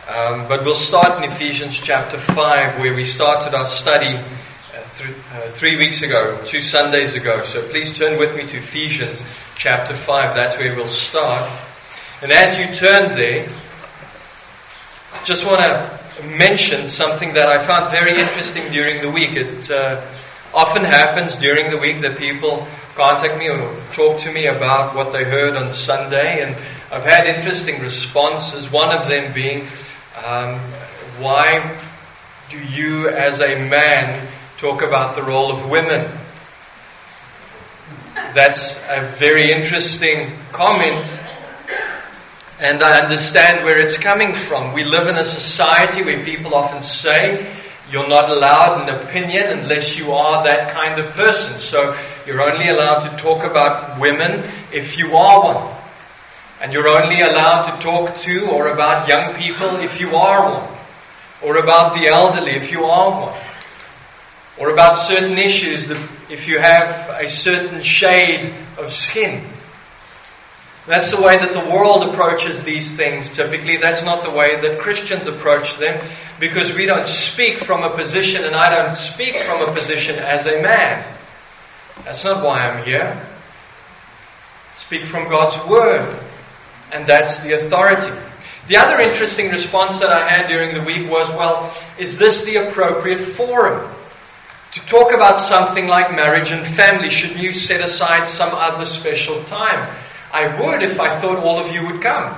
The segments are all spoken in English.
But we'll start in Ephesians chapter 5, where we started our study 3 weeks ago, 2 Sundays ago. So please turn with me to Ephesians chapter 5. That's where we'll start. And as you turn there, just want to mention something that I found very interesting during the week. It often happens during the week that people contact me or talk to me about what they heard on Sunday, and I've had interesting responses, one of them being, why do you as a man talk about the role of women? That's a very interesting comment, and I understand where it's coming from. We live in a society where people often say, you're not allowed an opinion unless you are that kind of person. So you're only allowed to talk about women if you are one. And you're only allowed to talk to or about young people if you are one. Or about the elderly if you are one. Or about certain issues if you have a certain shade of skin. That's the way that the world approaches these things typically. That's not the way that Christians approach them, because we don't speak from a position, and I don't speak from a position as a man. That's not why I'm here. Speak from God's Word, and that's the authority. The other interesting response that I had during the week was, well, is this the appropriate forum to talk about something like marriage and family? Should you set aside some other special time? I would if I thought all of you would come.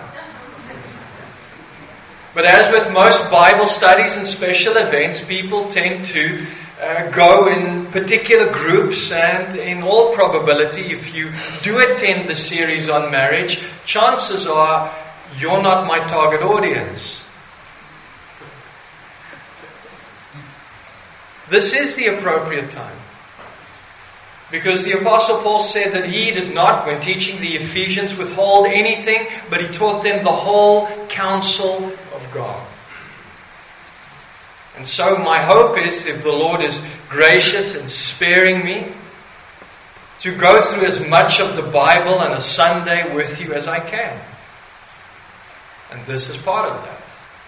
But as with most Bible studies and special events, people tend to go in particular groups, and in all probability, if you do attend the series on marriage, chances are you're not my target audience. This is the appropriate time. Because the Apostle Paul said that he did not, when teaching the Ephesians, withhold anything, but he taught them the whole counsel of God. And so my hope is, if the Lord is gracious in sparing me, to go through as much of the Bible on a Sunday with you as I can. And this is part of that.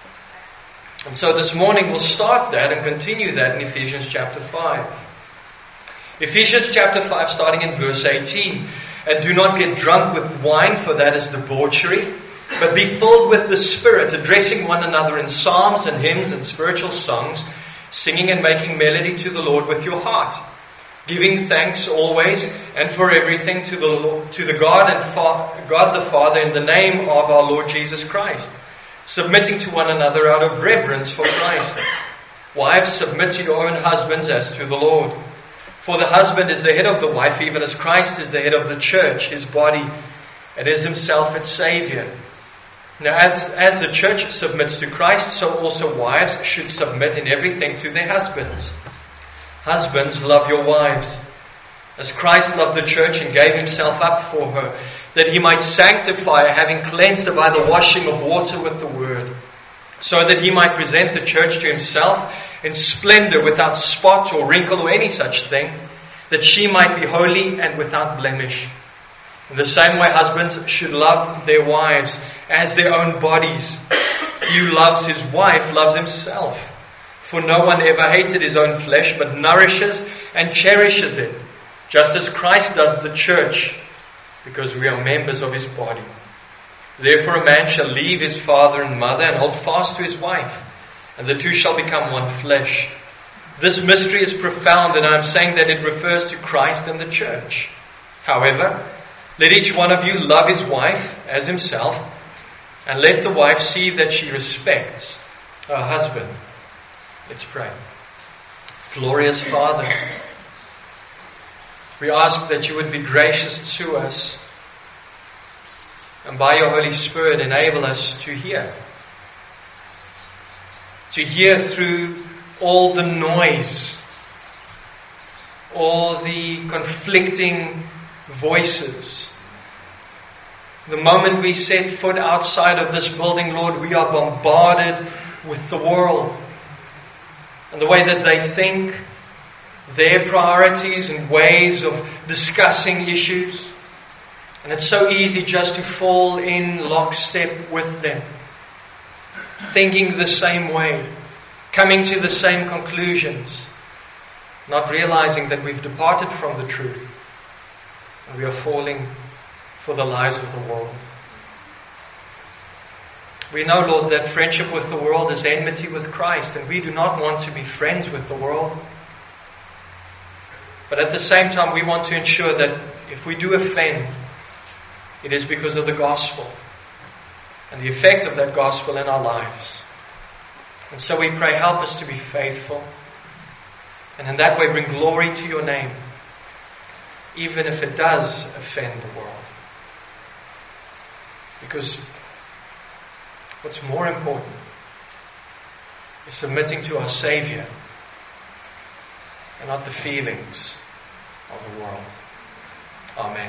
And so this morning we'll start that and continue that in Ephesians chapter 5. Ephesians chapter 5, starting in verse 18. And do not get drunk with wine, for that is debauchery, but be filled with the Spirit, addressing one another in psalms and hymns and spiritual songs, singing and making melody to the Lord with your heart, giving thanks always and for everything to the God the Father in the name of our Lord Jesus Christ, submitting to one another out of reverence for Christ. Wives, submit to your own husbands as to the Lord. For the husband is the head of the wife, even as Christ is the head of the church, his body, and is himself its Savior. Now, as the church submits to Christ, so also wives should submit in everything to their husbands. Husbands, love your wives, as Christ loved the church and gave himself up for her, that he might sanctify her, having cleansed her by the washing of water with the word, so that he might present the church to himself in splendor, without spot or wrinkle or any such thing, that she might be holy and without blemish. In the same way, husbands should love their wives as their own bodies. He who loves his wife loves himself. For no one ever hated his own flesh, but nourishes and cherishes it, just as Christ does the church, because we are members of his body. Therefore a man shall leave his father and mother and hold fast to his wife, and the two shall become one flesh. This mystery is profound, and I am saying that it refers to Christ and the church. However, let each one of you love his wife as himself, and let the wife see that she respects her husband. Let's pray. Glorious Father, we ask that you would be gracious to us, and by your Holy Spirit enable us to hear. To hear through all the noise, all the conflicting voices. The moment we set foot outside of this building, Lord, we are bombarded with the world and the way that they think, their priorities and ways of discussing issues. And it's so easy just to fall in lockstep with them. thinking the same way, coming to the same conclusions, not realizing that we've departed from the truth and we are falling for the lies of the world. We know, Lord, that friendship with the world is enmity with Christ, and we do not want to be friends with the world. But at the same time, we want to ensure that if we do offend, it is because of the gospel and the effect of that gospel in our lives. And so we pray, help us to be faithful, and in that way bring glory to your name, even if it does offend the world. Because what's more important is submitting to our Savior and not the feelings of the world. Amen.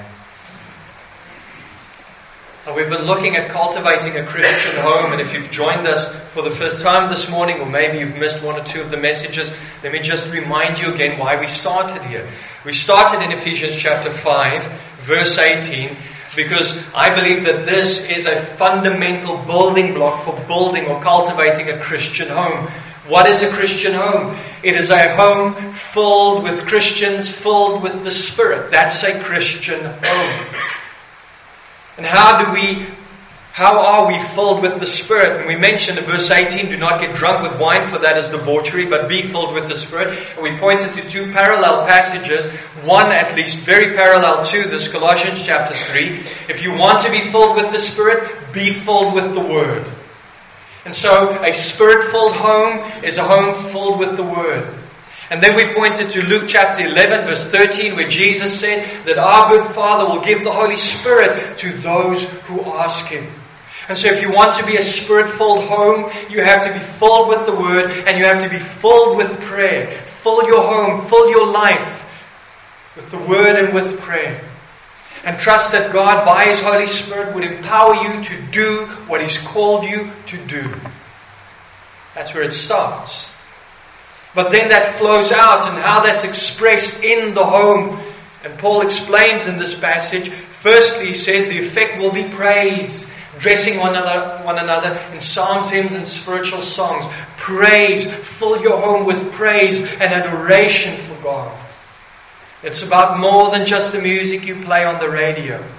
Now, we've been looking at cultivating a Christian home, and if you've joined us for the first time this morning, or maybe you've missed one or two of the messages, let me just remind you again why we started here. We started in Ephesians chapter 5, verse 18, because I believe that this is a fundamental building block for building or cultivating a Christian home. What is a Christian home? It is a home filled with Christians, filled with the Spirit. That's a Christian home. And how are we filled with the Spirit? And we mentioned in verse 18, do not get drunk with wine, for that is debauchery, but be filled with the Spirit. And we pointed to two parallel passages, one at least very parallel to this, Colossians chapter 3. If you want to be filled with the Spirit, be filled with the Word. And so a Spirit-filled home is a home filled with the Word. And then we pointed to Luke chapter 11, verse 13, where Jesus said that our good Father will give the Holy Spirit to those who ask Him. And so if you want to be a Spirit-filled home, you have to be filled with the Word, and you have to be filled with prayer. Fill your home, fill your life with the Word and with prayer. And trust that God, by His Holy Spirit, would empower you to do what He's called you to do. That's where it starts. But then that flows out, and how that's expressed in the home. And Paul explains in this passage, firstly he says the effect will be praise, dressing one another in psalms, hymns and spiritual songs. Praise, fill your home with praise and adoration for God. It's about more than just the music you play on the radio.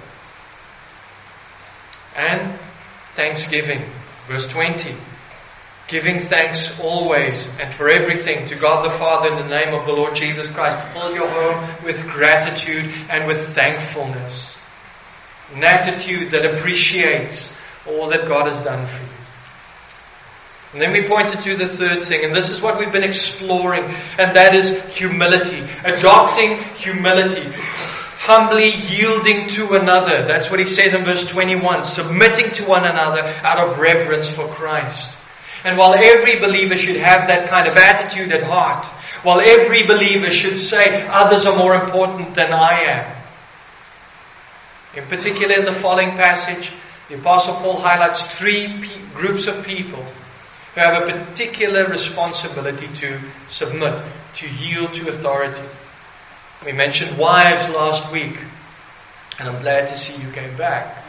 And thanksgiving, verse 20. Giving thanks always and for everything to God the Father in the name of the Lord Jesus Christ. Fill your home with gratitude and with thankfulness. An attitude that appreciates all that God has done for you. And then we pointed to the third thing, and this is what we've been exploring, and that is humility. Adopting humility. Humbly yielding to another. That's what he says in verse 21. Submitting to one another out of reverence for Christ. And while every believer should have that kind of attitude at heart, while every believer should say, others are more important than I am. In particular, in the following passage, the Apostle Paul highlights three groups of people who have a particular responsibility to submit, to yield to authority. We mentioned wives last week, and I'm glad to see you came back.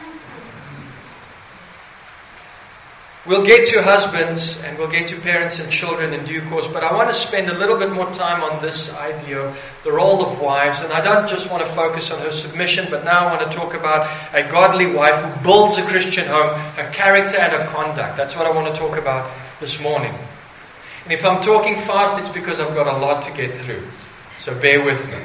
We'll get to husbands and we'll get to parents and children in due course, but I want to spend a little bit more time on this idea of the role of wives. And I don't just want to focus on her submission, but now I want to talk about a godly wife who builds a Christian home, her character and her conduct. That's what I want to talk about this morning. And if I'm talking fast, it's because I've got a lot to get through. So bear with me.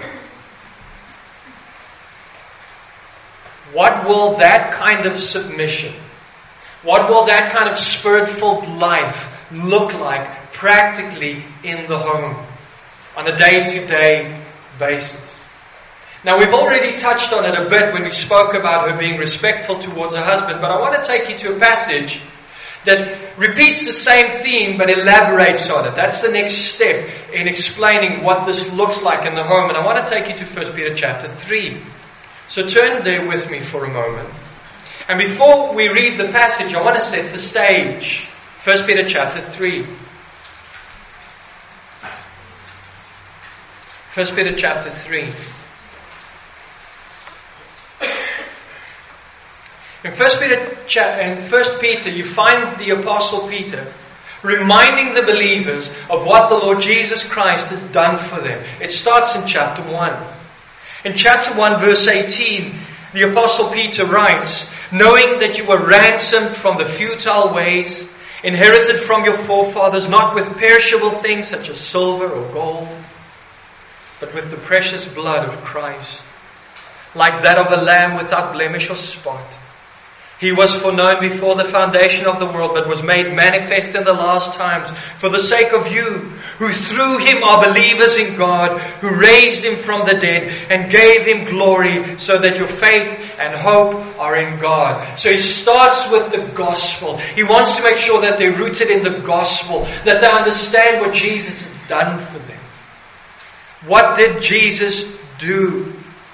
What will that kind of submission, what will that kind of Spirit-filled life look like practically in the home on a day-to-day basis? Now, we've already touched on it a bit when we spoke about her being respectful towards her husband, but I want to take you to a passage that repeats the same theme but elaborates on it. That's the next step in explaining what this looks like in the home. And I want to take you to 1 Peter chapter 3. So turn there with me for a moment. And before we read the passage, I want to set the stage. 1 Peter chapter 3. 1 Peter chapter 3. In 1 Peter, you find the Apostle Peter reminding the believers of what the Lord Jesus Christ has done for them. It starts in chapter 1. In chapter 1, verse 18, the Apostle Peter writes, knowing that you were ransomed from the futile ways, inherited from your forefathers, not with perishable things such as silver or gold, but with the precious blood of Christ, like that of a lamb without blemish or spot. He was foreknown before the foundation of the world, but was made manifest in the last times for the sake of you, who through Him are believers in God, who raised Him from the dead and gave Him glory, so that your faith and hope are in God. So he starts with the gospel. He wants to make sure that they're rooted in the gospel, that they understand what Jesus has done for them. What did Jesus do?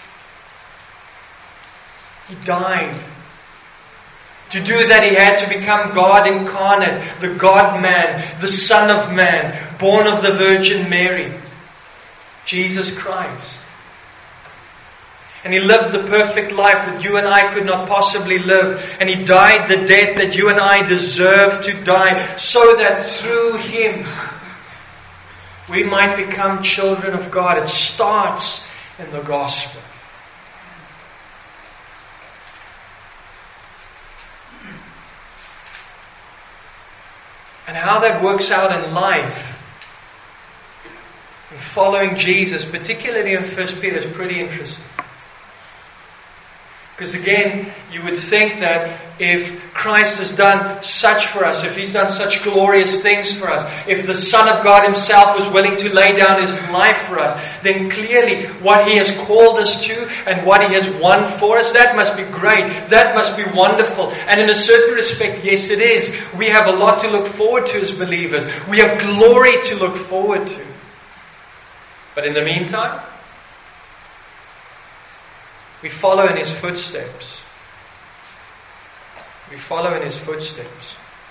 He died. To do that, He had to become God incarnate, the God-man, the Son of Man, born of the Virgin Mary, Jesus Christ. And He lived the perfect life that you and I could not possibly live. And He died the death that you and I deserve to die, so that through Him we might become children of God. It starts in the gospel. And how that works out in life, in following Jesus, particularly in 1 Peter, is pretty interesting. Because again, you would think that if Christ has done such for us, if He's done such glorious things for us, if the Son of God Himself was willing to lay down His life for us, then clearly what He has called us to and what He has won for us, that must be great. That must be wonderful. And in a certain respect, yes, it is. We have a lot to look forward to as believers. We have glory to look forward to. But in the meantime, we follow in His footsteps. We follow in His footsteps.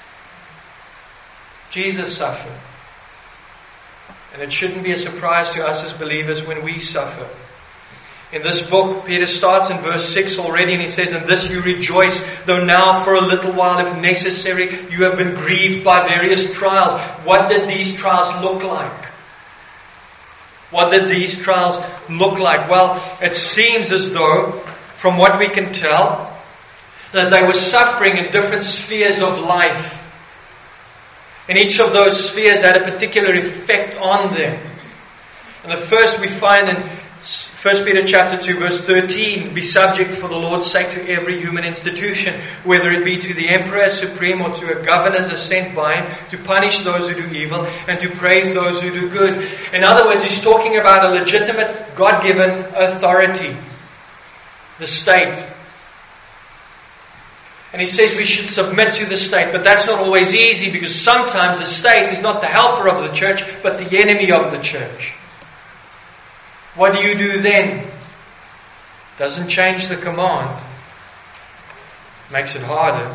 Jesus suffered. And it shouldn't be a surprise to us as believers when we suffer. In this book, Peter starts in verse 6 already, and he says, "In this you rejoice, though now for a little while, if necessary, you have been grieved by various trials." What did these trials look like? What did these trials look like? Well, it seems as though, from what we can tell, that they were suffering in different spheres of life. And each of those spheres had a particular effect on them. And the first we find in 1 Peter chapter 2 verse 13, "Be subject for the Lord's sake to every human institution, whether it be to the emperor as supreme or to a governors as sent by him, to punish those who do evil and to praise those who do good." In other words, he's talking about a legitimate, God-given authority, the state. And he says we should submit to the state, but that's not always easy, because sometimes the state is not the helper of the church, but the enemy of the church. What do you do then? Doesn't change the command. Makes it harder.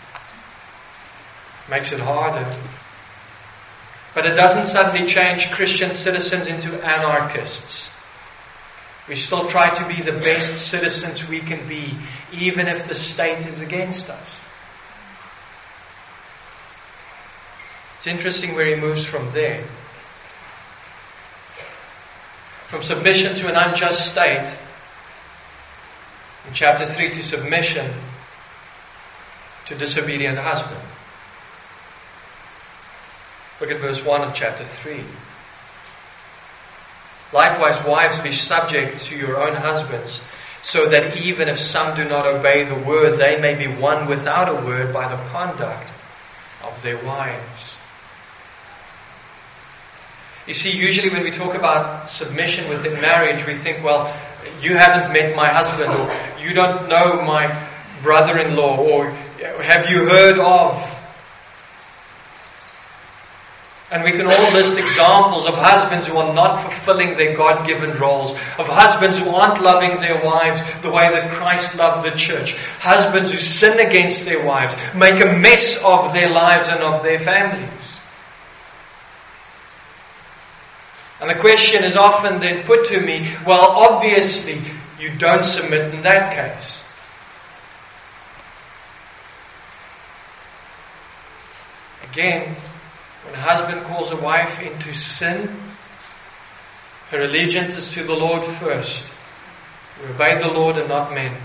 Makes it harder. But it doesn't suddenly change Christian citizens into anarchists. We still try to be the best citizens we can be, even if the state is against us. It's interesting where he moves from there. From submission to an unjust state, in chapter 3, to submission to disobedient husband. Look at verse 1 of chapter 3. "Likewise, wives, be subject to your own husbands, so that even if some do not obey the word, they may be won without a word by the conduct of their wives." You see, usually when we talk about submission within marriage, we think, well, you haven't met my husband, or you don't know my brother-in-law, or have you heard of? And we can all list examples of husbands who are not fulfilling their God-given roles, of husbands who aren't loving their wives the way that Christ loved the church, husbands who sin against their wives, make a mess of their lives and of their families. And the question is often then put to me, well, obviously you don't submit in that case. Again, when a husband calls a wife into sin, her allegiance is to the Lord first. We obey the Lord and not men.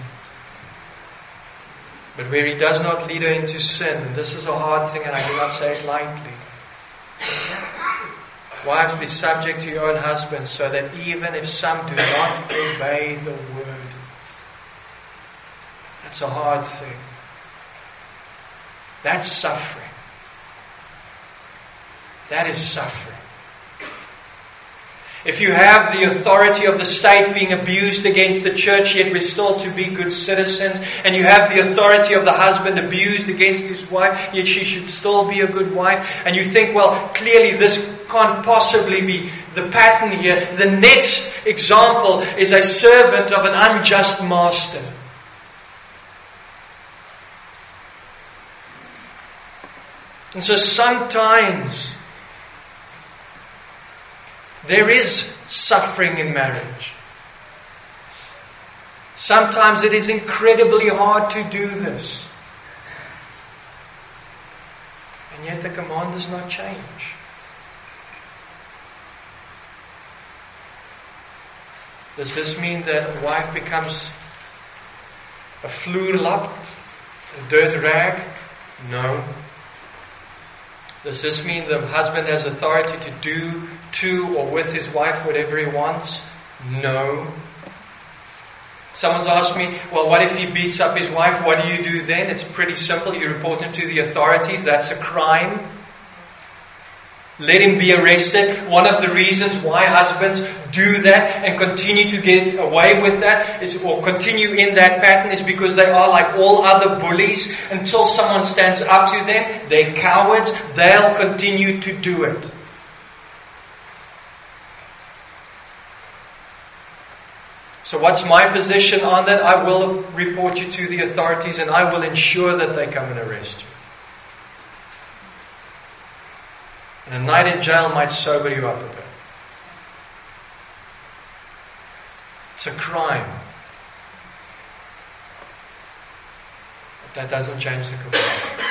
But where He does not lead her into sin, and this is a hard thing and I do not say it lightly, wives, be subject to your own husbands, so that even if some do not obey the word, that's a hard thing. That's suffering. That is suffering. If you have the authority of the state being abused against the church, yet we're still to be good citizens, and you have the authority of the husband abused against his wife, yet she should still be a good wife, and you think, well, clearly this can't possibly be the pattern here. The next example is a servant of an unjust master. And so sometimes there is suffering in marriage. Sometimes it is incredibly hard to do this. And yet the command does not change. Does this mean that a wife becomes a vloerlap, a dirt rag? No. Does this mean the husband has authority to do to or with his wife whatever he wants? No. Someone's asked me, well, what if he beats up his wife? What do you do then? It's pretty simple. You report him to the authorities. That's a crime. Let him be arrested. One of the reasons why husbands do that and continue to get away with that or continue in that pattern is because they are like all other bullies. Until someone stands up to them, they're cowards. They'll continue to do it. So what's my position on that? I will report you to the authorities and I will ensure that they come and arrest you. And a night in jail might sober you up a bit. It's a crime. But that doesn't change the command.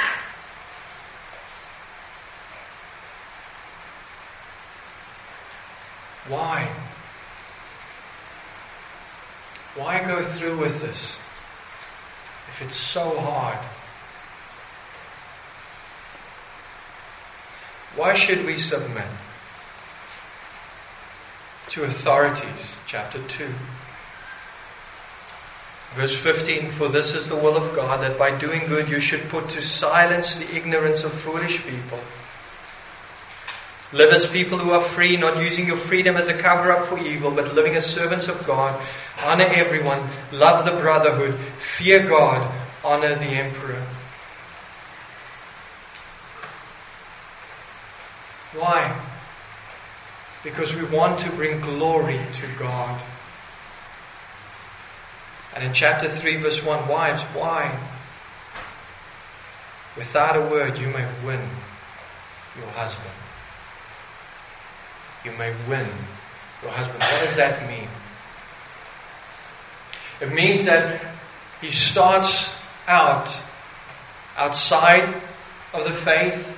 Why? Why go through with this if it's so hard? Why should we submit to authorities? Chapter 2. Verse 15, for this is the will of God, that by doing good you should put to silence the ignorance of foolish people. Live as people who are free, not using your freedom as a cover-up for evil, but living as servants of God. Honor everyone, love the brotherhood, fear God, honor the emperor. Why? Because we want to bring glory to God. And in chapter 3 verse 1, wives, why? Without a word you may win your husband. You may win your husband. What does that mean? It means that he starts out outside of the faith,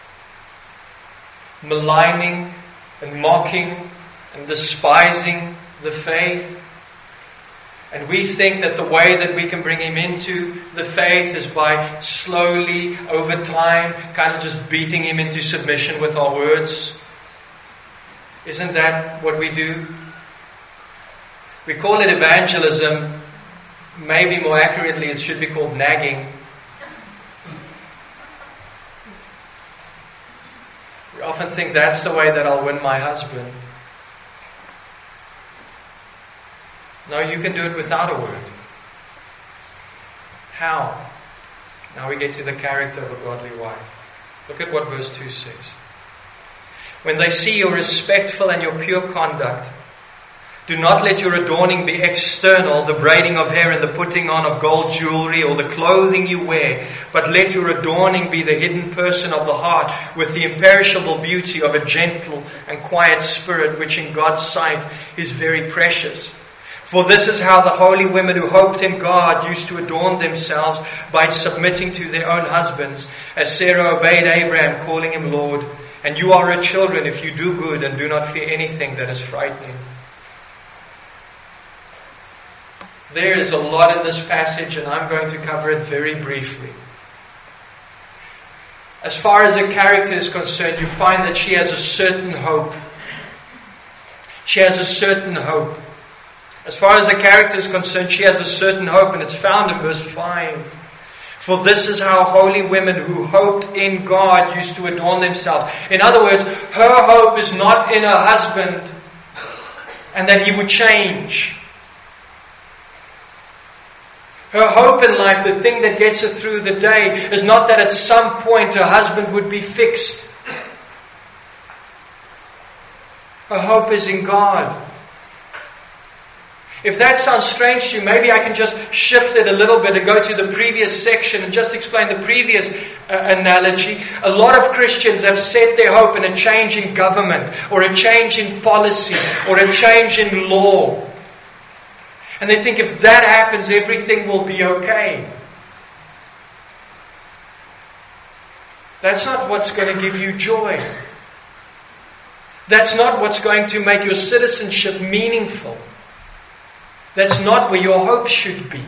maligning and mocking and despising the faith. And we think that the way that we can bring him into the faith is by slowly, over time, kind of just beating him into submission with our words. Isn't that what we do? We call it evangelism. Maybe more accurately it should be called nagging. We often think that's the way that I'll win my husband. No, you can do it without a word. How? Now we get to the character of a godly wife. Look at what verse 2 says. When they see your respectful and your pure conduct, do not let your adorning be external, the braiding of hair and the putting on of gold jewelry or the clothing you wear, but let your adorning be the hidden person of the heart with the imperishable beauty of a gentle and quiet spirit, which in God's sight is very precious. For this is how the holy women who hoped in God used to adorn themselves by submitting to their own husbands, as Sarah obeyed Abraham, calling him Lord. And you are her children if you do good and do not fear anything that is frightening. There is a lot in this passage, and I'm going to cover it very briefly. As far as her character is concerned, you find that she has a certain hope. She has a certain hope. As far as her character is concerned, she has a certain hope, and it's found in verse 5. For this is how holy women who hoped in God used to adorn themselves. In other words, her hope is not in her husband and that he would change. Her hope in life, the thing that gets her through the day, is not that at some point her husband would be fixed. Her hope is in God. If that sounds strange to you, maybe I can just shift it a little bit and go to the previous section and just explain the previous analogy. A lot of Christians have set their hope in a change in government, or a change in policy, or a change in law. And they think if that happens, everything will be okay. That's not what's going to give you joy. That's not what's going to make your citizenship meaningful. That's not where your hope should be.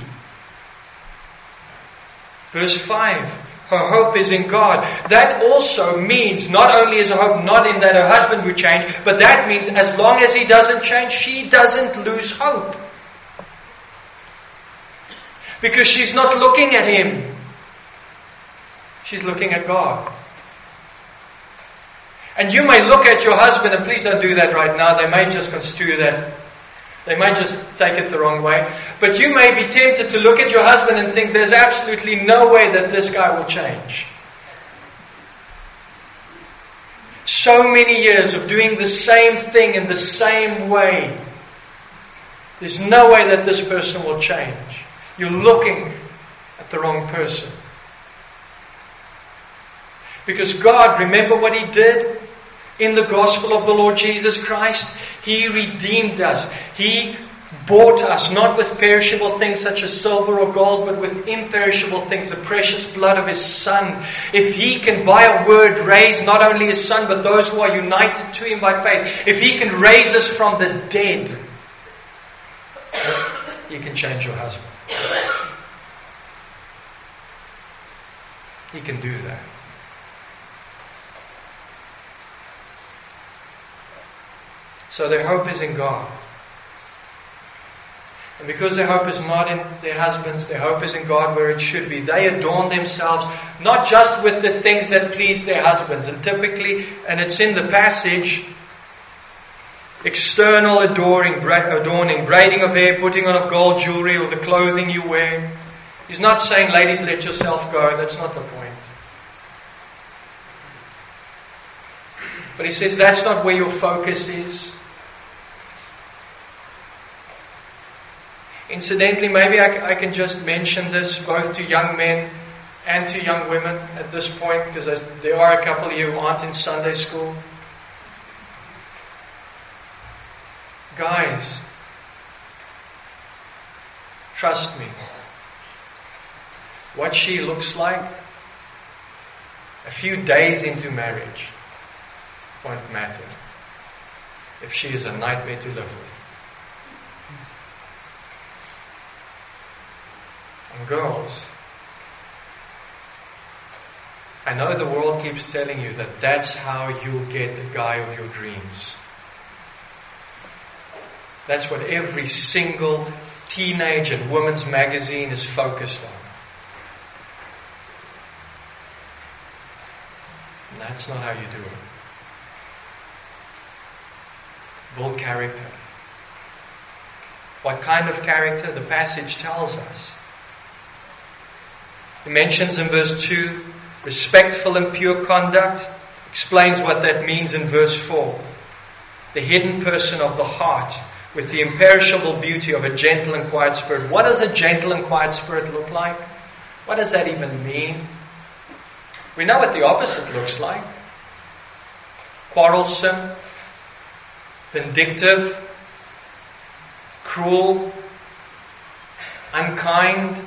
Verse 5. Her hope is in God. That also means not only is her hope not in that her husband would change, but that means as long as he doesn't change, she doesn't lose hope. Because she's not looking at him. She's looking at God. And you may look at your husband, and please don't do that right now. They may just construe that. They might just take it the wrong way. But you may be tempted to look at your husband and think there's absolutely no way that this guy will change. So many years of doing the same thing in the same way. There's no way that this person will change. You're looking at the wrong person. Because God, remember what He did? In the gospel of the Lord Jesus Christ, He redeemed us. He bought us, not with perishable things such as silver or gold, but with imperishable things, the precious blood of His Son. If He can, by a word, raise not only His Son, but those who are united to Him by faith, if He can raise us from the dead, He can change your husband. He can do that. So their hope is in God. And because their hope is not in their husbands, their hope is in God where it should be. They adorn themselves not just with the things that please their husbands. And typically, and it's in the passage, external adorning, braiding of hair, putting on of gold jewelry, or the clothing you wear. He's not saying, ladies, let yourself go. That's not the point. But he says that's not where your focus is. Incidentally, maybe I can just mention this both to young men and to young women at this point, because there are a couple of you who aren't in Sunday school. Guys, trust me. What she looks like a few days into marriage won't matter if she is a nightmare to live with. And girls, I know the world keeps telling you that that's how you'll get the guy of your dreams. That's what every single teenage and women's magazine is focused on. And that's not how you do it. Build character. What kind of character? The passage tells us. He mentions in verse 2, respectful and pure conduct. Explains what that means in verse 4. The hidden person of the heart with the imperishable beauty of a gentle and quiet spirit. What does a gentle and quiet spirit look like? What does that even mean? We know what the opposite looks like. Quarrelsome, vindictive, cruel, unkind.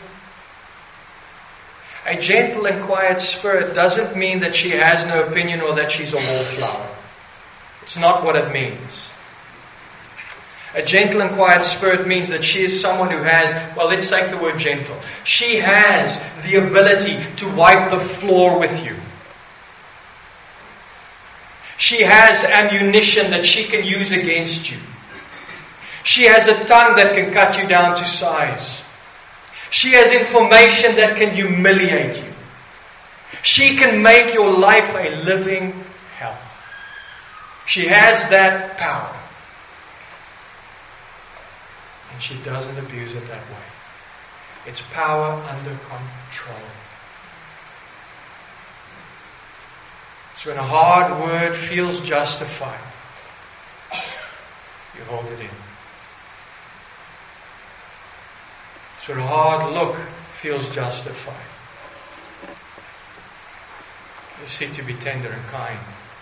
A gentle and quiet spirit doesn't mean that she has no opinion or that she's a wallflower. It's not what it means. A gentle and quiet spirit means that she is someone who has, well, let's take the word gentle. She has the ability to wipe the floor with you. She has ammunition that she can use against you. She has a tongue that can cut you down to size. She has information that can humiliate you. She can make your life a living hell. She has that power. And she doesn't abuse it that way. It's power under control. So when a hard word feels justified, you hold it in. So when a hard look feels justified, you seek to be tender and kind,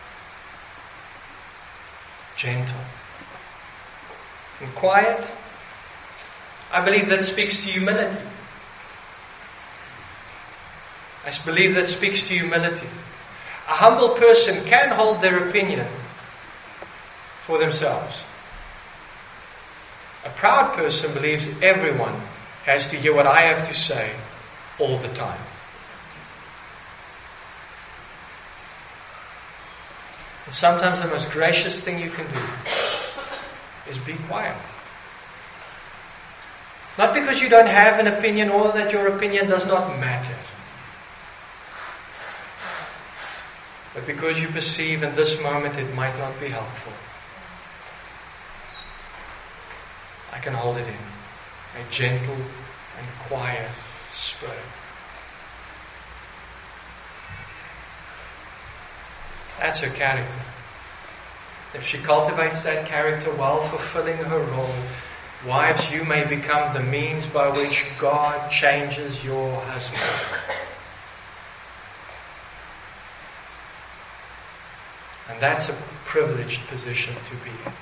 gentle, and quiet. I believe that speaks to humility. I believe that speaks to humility. A humble person can hold their opinion for themselves. A proud person believes everyone has to hear what I have to say all the time. And sometimes the most gracious thing you can do is be quiet. Not because you don't have an opinion or that your opinion does not matter, but because you perceive in this moment it might not be helpful. I can hold it in a gentle and quiet spirit. That's her character. If she cultivates that character while fulfilling her role, wives, you may become the means by which God changes your husband. And that's a privileged position to be in.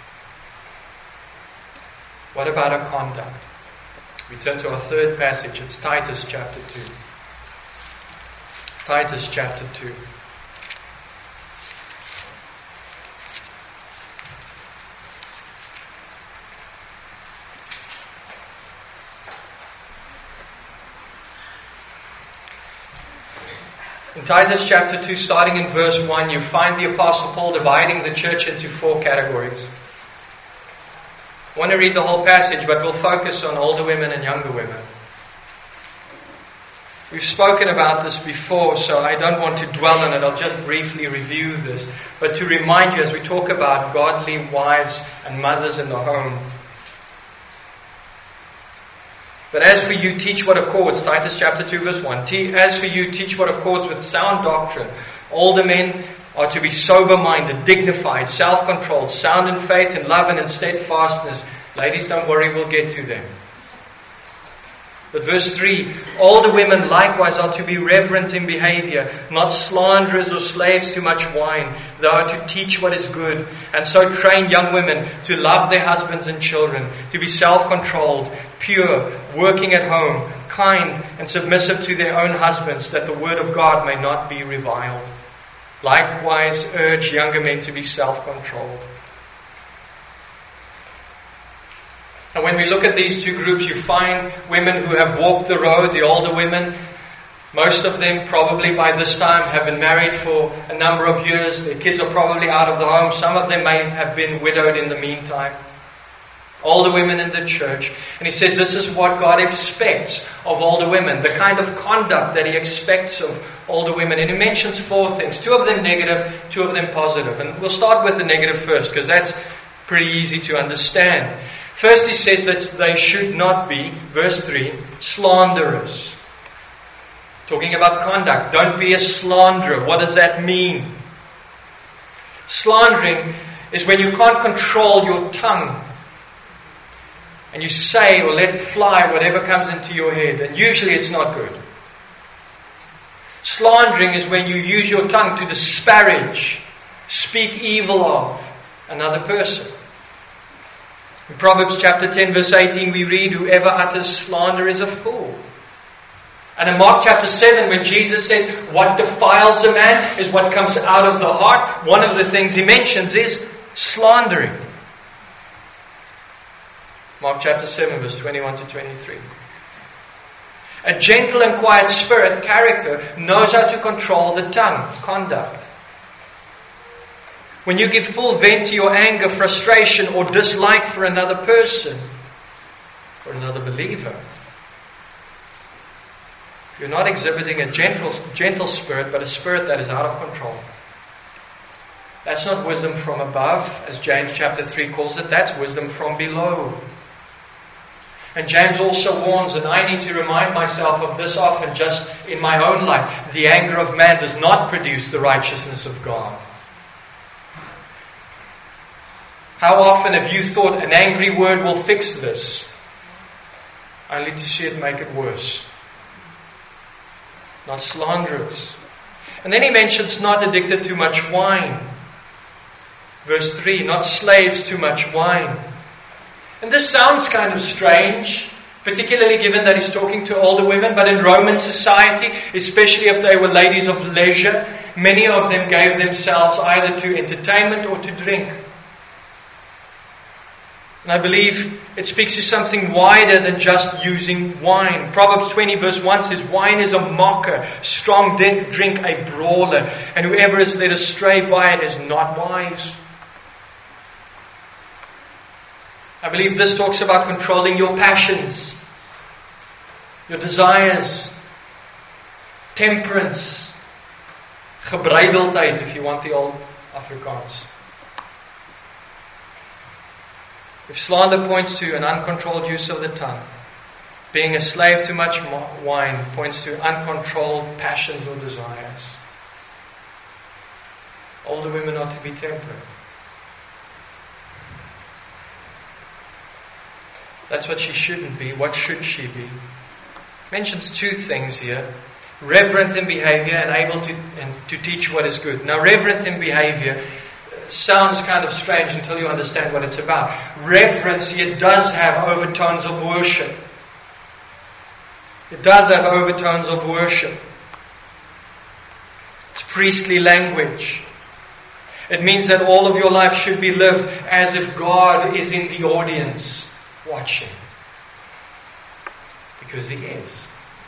What about her conduct? We turn to our third passage. It's Titus chapter 2. Titus chapter 2. In Titus chapter 2, starting in verse 1, you find the Apostle Paul dividing the church into 4 categories. I want to read the whole passage, but we'll focus on older women and younger women. We've spoken about this before, so I don't want to dwell on it. I'll just briefly review this. But to remind you, as we talk about godly wives and mothers in the home, but as for you, teach what accords, Titus chapter 2 verse 1, as for you, teach what accords with sound doctrine. Older men are to be sober-minded, dignified, self-controlled, sound in faith, in love, and in steadfastness. Ladies, don't worry, we'll get to them. But verse 3, older women likewise are to be reverent in behavior, not slanderers or slaves to much wine. They are to teach what is good, and so train young women to love their husbands and children, to be self-controlled, pure, working at home, kind, and submissive to their own husbands, that the word of God may not be reviled. Likewise, urge younger men to be self-controlled. And when we look at these two groups, you find women who have walked the road, the older women. Most of them probably by this time have been married for a number of years. Their kids are probably out of the home. Some of them may have been widowed in the meantime. Older women in the church. And he says this is what God expects of older women. The kind of conduct that he expects of older women. And he mentions 4 things. 2 of them negative, 2 of them positive. And we'll start with the negative first, because that's pretty easy to understand. First he says that they should not be, verse 3, slanderers. Talking about conduct. Don't be a slanderer. What does that mean? Slandering is when you can't control your tongue. And you say or let fly whatever comes into your head. And usually it's not good. Slandering is when you use your tongue to disparage, speak evil of another person. In Proverbs chapter 10 verse 18 we read, whoever utters slander is a fool. And in Mark chapter 7 when Jesus says, what defiles a man is what comes out of the heart, one of the things he mentions is slandering. Mark chapter 7 verse 21 to 23. A gentle and quiet spirit, character, knows how to control the tongue, conduct. When you give full vent to your anger, frustration, or dislike for another person, or another believer, you're not exhibiting a gentle spirit, but a spirit that is out of control. That's not wisdom from above, as James chapter 3 calls it. That's wisdom from below. And James also warns, and I need to remind myself of this often just in my own life, the anger of man does not produce the righteousness of God. How often have you thought an angry word will fix this, only to see it make it worse? Not slanderers. And then he mentions not addicted to much wine. Verse 3, not slaves to much wine. And this sounds kind of strange, particularly given that he's talking to older women, but in Roman society, especially if they were ladies of leisure, many of them gave themselves either to entertainment or to drink. And I believe it speaks to something wider than just using wine. Proverbs 20 verse 1 says, wine is a mocker, strong drink a brawler, and whoever is led astray by it is not wise. I believe this talks about controlling your passions, your desires, temperance, gebreideldheid, if you want the old Afrikaans. If slander points to an uncontrolled use of the tongue, being a slave to much wine points to uncontrolled passions or desires. Older women are to be temperate. That's what she shouldn't be. What should she be? Mentions two things here. Reverent in behavior and able to teach what is good. Now, reverent in behavior sounds kind of strange until you understand what it's about. Reverence here does have overtones of worship. It does have overtones of worship. It's priestly language. It means that all of your life should be lived as if God is in the audience watching. Because He is.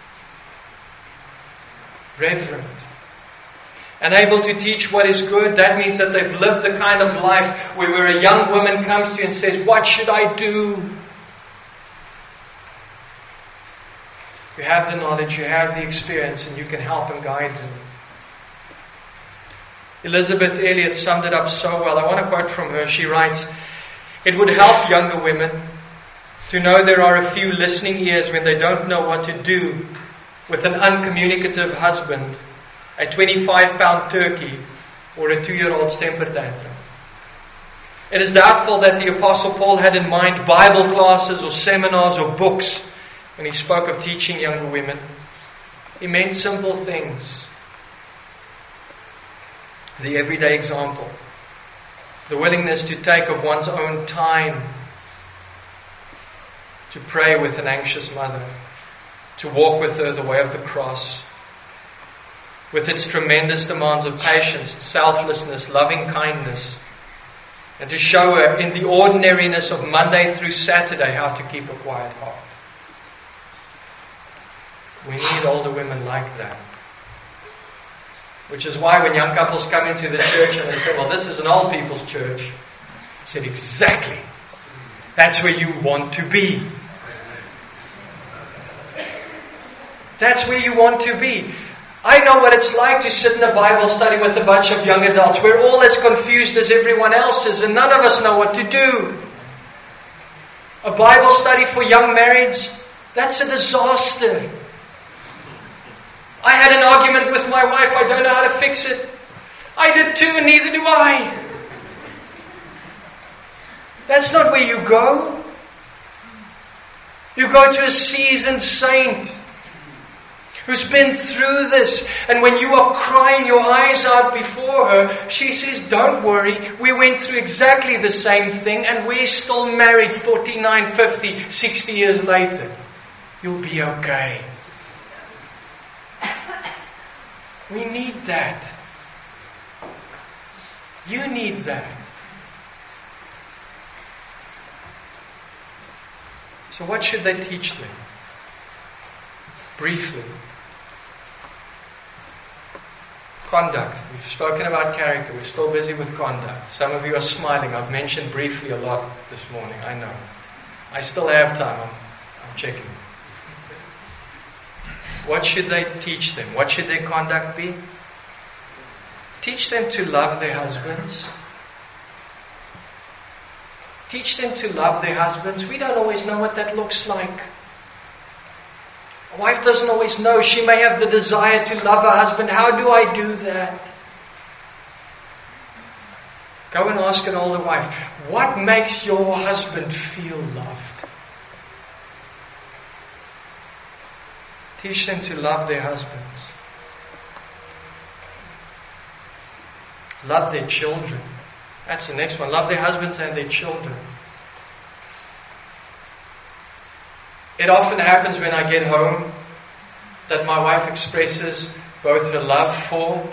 Reverent. And able to teach what is good, that means that they've lived the kind of life where a young woman comes to you and says, what should I do? You have the knowledge, you have the experience, and you can help and guide them. Elizabeth Elliot summed it up so well. I want to quote from her. She writes, it would help younger women to know there are a few listening ears when they don't know what to do with an uncommunicative husband, a 25-pound turkey, or a 2-year-old's temper tantrum. It is doubtful that the Apostle Paul had in mind Bible classes or seminars or books when he spoke of teaching younger women. He meant simple things. The everyday example. The willingness to take of one's own time to pray with an anxious mother, to walk with her the way of the cross, with its tremendous demands of patience, selflessness, loving kindness, and to show her in the ordinariness of Monday through Saturday how to keep a quiet heart. We need older women like that. Which is why when young couples come into the church and they say, well, this is an old people's church, I said, exactly. That's where you want to be. That's where you want to be. I know what it's like to sit in a Bible study with a bunch of young adults. We're all as confused as everyone else is, and none of us know what to do. A Bible study for young marrieds, that's a disaster. I had an argument with my wife. I don't know how to fix it. I did too, and neither do I. That's not where you go. You go to a seasoned saint who's been through this. And when you are crying your eyes out before her, she says, don't worry, we went through exactly the same thing and we're still married 49, 50, 60 years later. You'll be okay. We need that. You need that. So what should they teach them? Briefly. Conduct. We've spoken about character. We're still busy with conduct. Some of you are smiling. I've mentioned briefly a lot this morning. I know. I still have time. I'm checking. What should they teach them? What should their conduct be? Teach them to love their husbands. Teach them to love their husbands. We don't always know what that looks like. A wife doesn't always know. She may have the desire to love her husband. How do I do that? Go and ask an older wife, what makes your husband feel loved? Teach them to love their husbands. Love their children. That's the next one. Love their husbands and their children. It often happens when I get home that my wife expresses both her love for,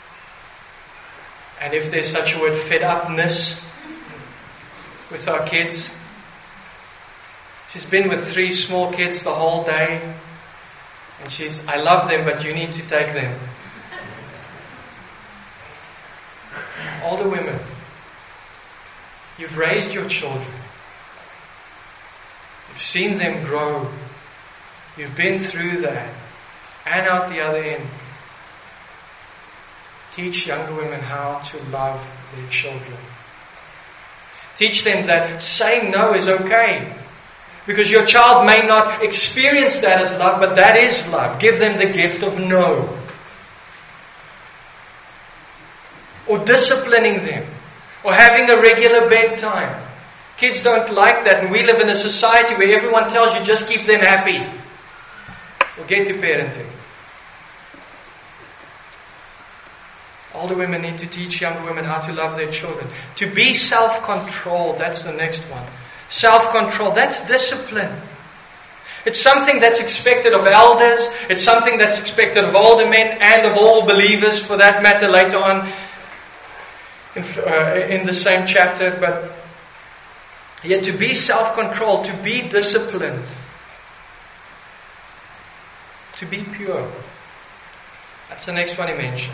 and if there's such a word, fed upness with our kids. She's been with 3 small kids the whole day, and I love them, but you need to take them. Older women, you've raised your children. You've seen them grow. You've been through that and out the other end. Teach younger women how to love their children. Teach them that saying no is okay. Because your child may not experience that as love, but that is love. Give them the gift of no. Or disciplining them. Or having a regular bedtime. Kids don't like that, and we live in a society where everyone tells you just keep them happy. We'll get to parenting. Older women need to teach younger women how to love their children. To be self-controlled, that's the next one. Self-control, that's discipline. It's something that's expected of elders. It's something that's expected of older men and of all believers, for that matter, later on in the same chapter. But yet to be self-controlled, to be disciplined, to be pure. That's the next one he mentions.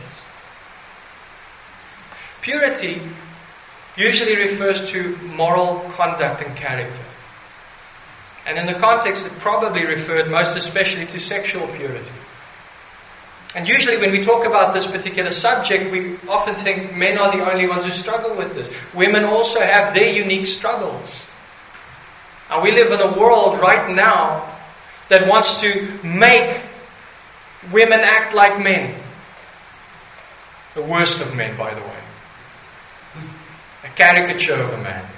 Purity usually refers to moral conduct and character. And in the context, it probably referred most especially to sexual purity. And usually when we talk about this particular subject, we often think men are the only ones who struggle with this. Women also have their unique struggles. And we live in a world right now that wants to make women act like men. The worst of men, by the way. A caricature of a man.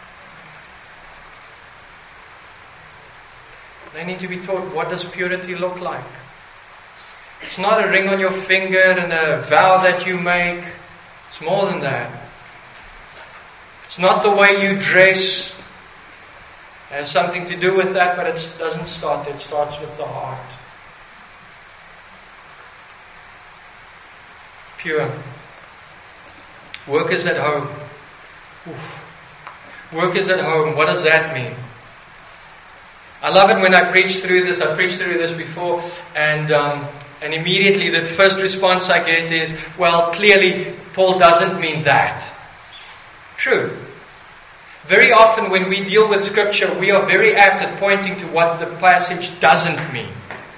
They need to be taught, what does purity look like? It's not a ring on your finger and a vow that you make. It's more than that. It's not the way you dress. It has something to do with that, but it doesn't start there. It starts with the heart. Pure. Workers at home. Oof. Workers at home, what does that mean? I love it when I preach through this. I preached through this before, and immediately the first response I get is, well, clearly Paul doesn't mean that. True. Very often when we deal with Scripture, we are very apt at pointing to what the passage doesn't mean.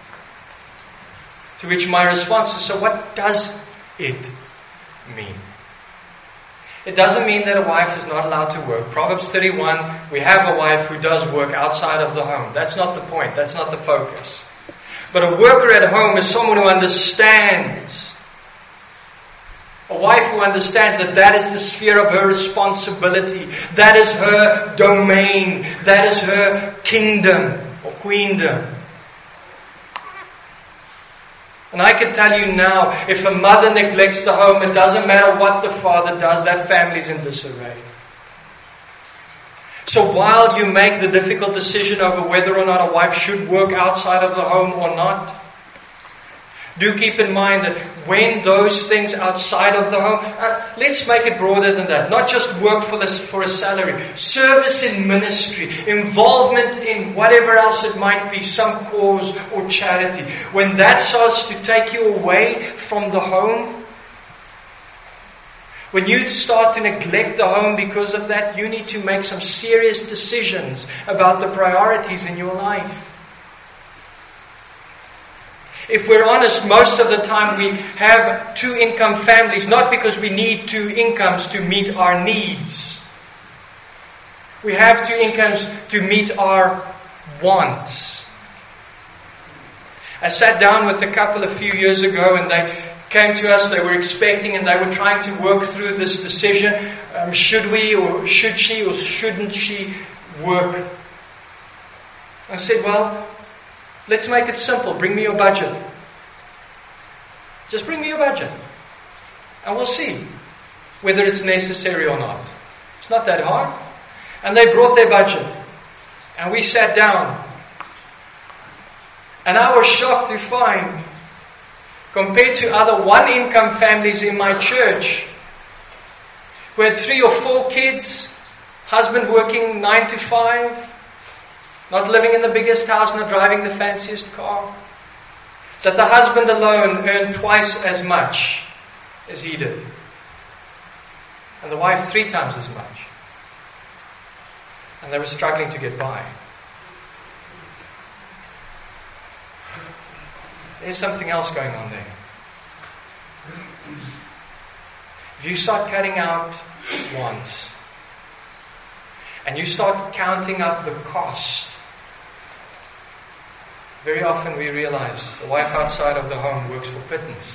To which my response is, so what does it mean? It doesn't mean that a wife is not allowed to work. Proverbs 31, we have a wife who does work outside of the home. That's not the point. That's not the focus. But a worker at home is someone who understands. A wife who understands that that is the sphere of her responsibility. That is her domain. That is her kingdom or queendom. And I can tell you now, if a mother neglects the home, it doesn't matter what the father does, that family's in disarray. So while you make the difficult decision over whether or not a wife should work outside of the home or not, do keep in mind that when those things outside of the home, let's make it broader than that. Not just work for a salary. Service in ministry. Involvement in whatever else it might be, some cause or charity. When that starts to take you away from the home, when you start to neglect the home because of that, you need to make some serious decisions about the priorities in your life. If we're honest, most of the time we have two-income families, not because we need two incomes to meet our needs. We have two incomes to meet our wants. I sat down with a couple a few years ago and they came to us, they were expecting and they were trying to work through this decision. Should we or should she or shouldn't she work? I said, well, let's make it simple. Bring me your budget. Just bring me your budget. And we'll see whether it's necessary or not. It's not that hard. And they brought their budget. And we sat down. And I was shocked to find, compared to other one-income families in my church, who had 3 or 4 kids, husband working 9 to 5, not living in the biggest house, not driving the fanciest car, that the husband alone earned twice as much as he did. And the wife 3 times as much. And they were struggling to get by. There's something else going on there. If you start cutting out wants, and you start counting up the cost, very often we realize the wife outside of the home works for pittance.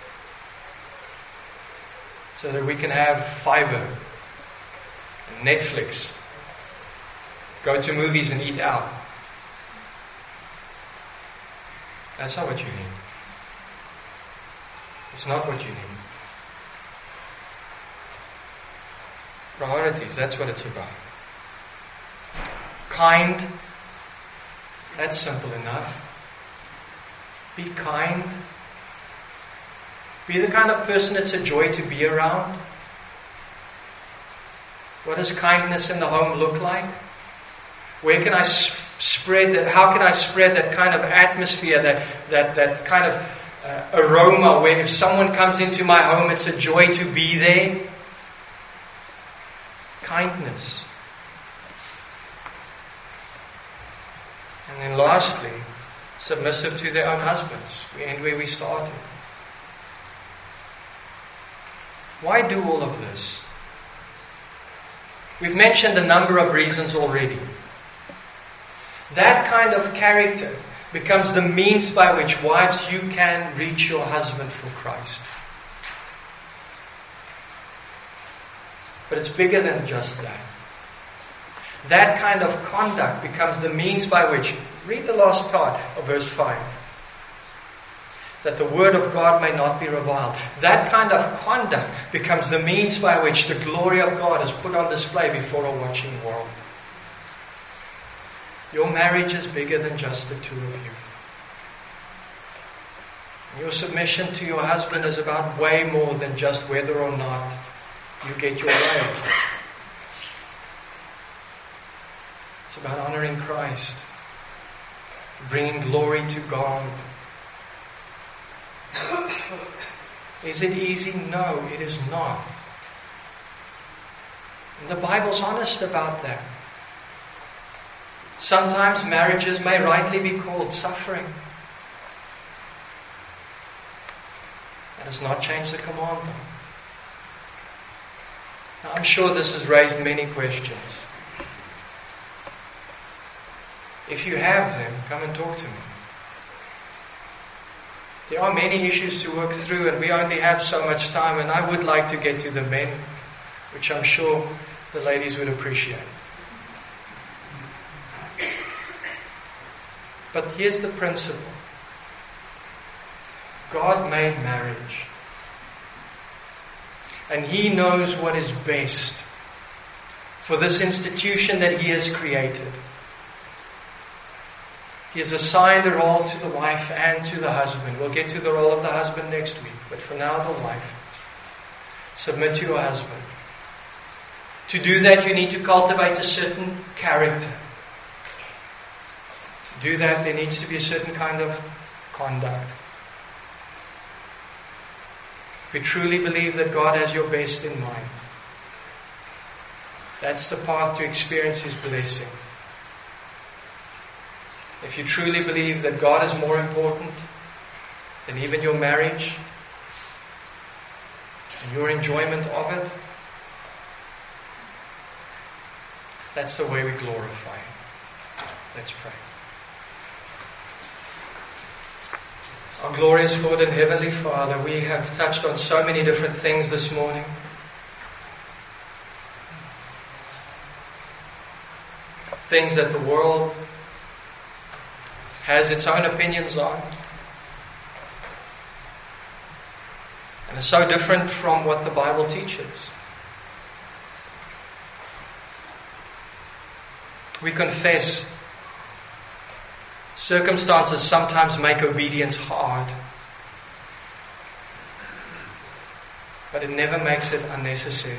So that we can have fiber and Netflix, go to movies and eat out. That's not what you need. It's not what you need. Priorities, that's what it's about. Kind, that's simple enough. Be kind. Be the kind of person it's a joy to be around. What does kindness in the home look like? Where can I spread that? How can I spread that kind of atmosphere, that kind of aroma where if someone comes into my home, it's a joy to be there? Kindness. And then lastly, submissive to their own husbands. We end where we started. Why do all of this? We've mentioned a number of reasons already. That kind of character becomes the means by which, wives, you can reach your husband for Christ. But it's bigger than just that. That kind of conduct becomes the means by which, read the last part of verse 5, that the word of God may not be reviled. That kind of conduct becomes the means by which the glory of God is put on display before a watching world. Your marriage is bigger than just the two of you. Your submission to your husband is about way more than just whether or not you get your way. It's about honoring Christ, bringing glory to God. Is it easy? No, it is not. And the Bible's honest about that. Sometimes marriages may rightly be called suffering. That does not change the command, though. Now, I'm sure this has raised many questions. If you have them, come and talk to me. There are many issues to work through, and we only have so much time, and I would like to get to the men, which I'm sure the ladies would appreciate. But here's the principle. God made marriage. And He knows what is best for this institution that He has created. He has assigned a role to the wife and to the husband. We'll get to the role of the husband next week, but for now, the wife. Submit to your husband. To do that, you need to cultivate a certain character. To do that, there needs to be a certain kind of conduct. If you truly believe that God has your best in mind, that's the path to experience His blessing. If you truly believe that God is more important than even your marriage and your enjoyment of it, that's the way we glorify Him. Let's pray. Our glorious Lord and Heavenly Father, we have touched on so many different things this morning. Things that the world has its own opinions on. And are so different from what the Bible teaches. We confess circumstances sometimes make obedience hard, but it never makes it unnecessary.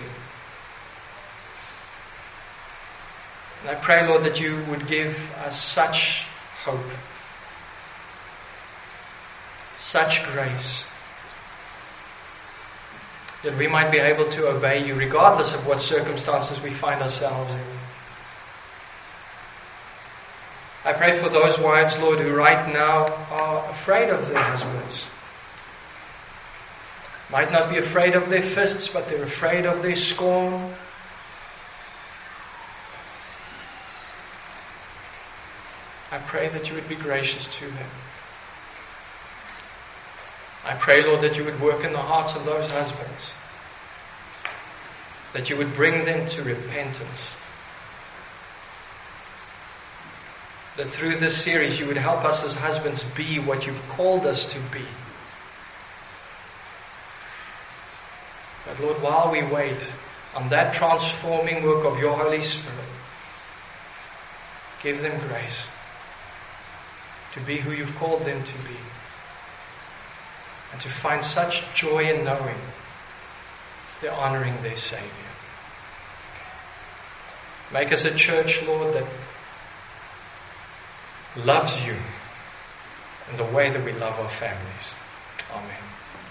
And I pray, Lord, that You would give us such hope, such grace, that we might be able to obey You regardless of what circumstances we find ourselves in. I pray for those wives, Lord, who right now are afraid of their husbands. Might not be afraid of their fists, but they're afraid of their scorn. I pray that You would be gracious to them. I pray, Lord, that You would work in the hearts of those husbands, that You would bring them to repentance. That through this series You would help us as husbands be what You've called us to be. But Lord, while we wait on that transforming work of Your Holy Spirit, give them grace to be who You've called them to be, and to find such joy in knowing they're honoring their Savior. Make us a church, Lord, that loves You in the way that we love our families. Amen.